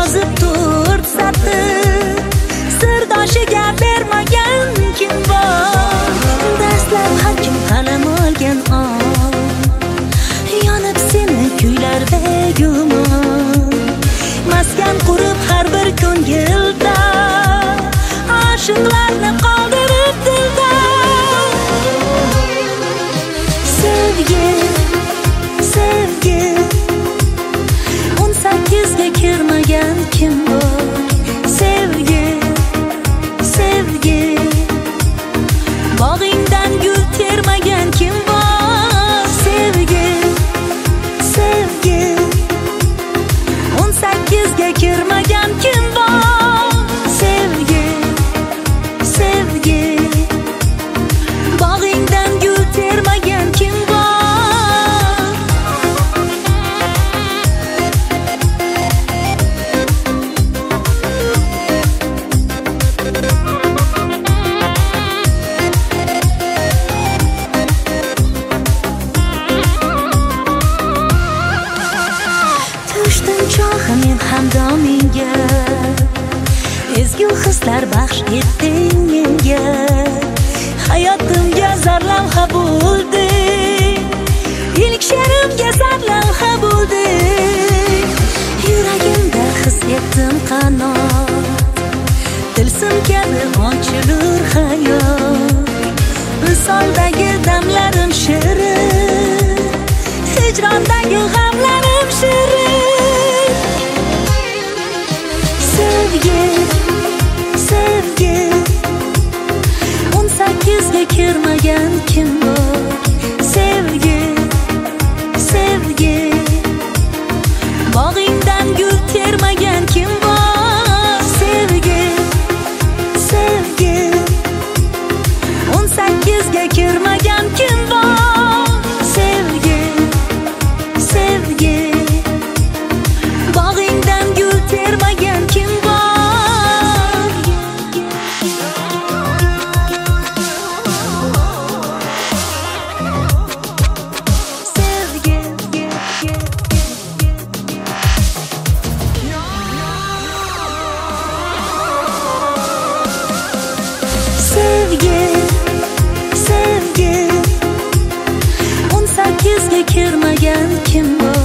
yozib to'rt satr, sirdoshiga bermagan kim bor? Dastlab har kim qalam olgan yonib seni kuylar begumon. Maskan qurib har bir ko'ngilda oshiqlarni qoldirib dilda. Sevgi, sevgi 18ga kirmagan kim bor? Sevgi, sevgi bog'ingdan gul termagan kim bor? Sevgi, sevgi 18ga kirmagan kim bor? Sevgi, sevgi bog'ingdan gul termagan kim bor? Tushdim chog'i men hamdomingga, ezgu hislar baxsh etding menga. Hayotimga zarlavha bo'lding, ilk she'rimga sarlavha bo'lding. Yuragimda his etdim qanot, tilsim kabi ochilur hayot. Visoldagi damlarim shirin, hijrondagi g'amlarim shirin. Sevgi, sevgi 18ga kirmagan kim bor? Sevgi, sevgi bog'ingdan gul termagan kim bor? Sevgi, sevgi 18ga kirmagan kim bor? Sevgi, sevgi bog'ingdan gul termagan kim bor? Sevgi, sevgi 18ga kirmagan kim bor?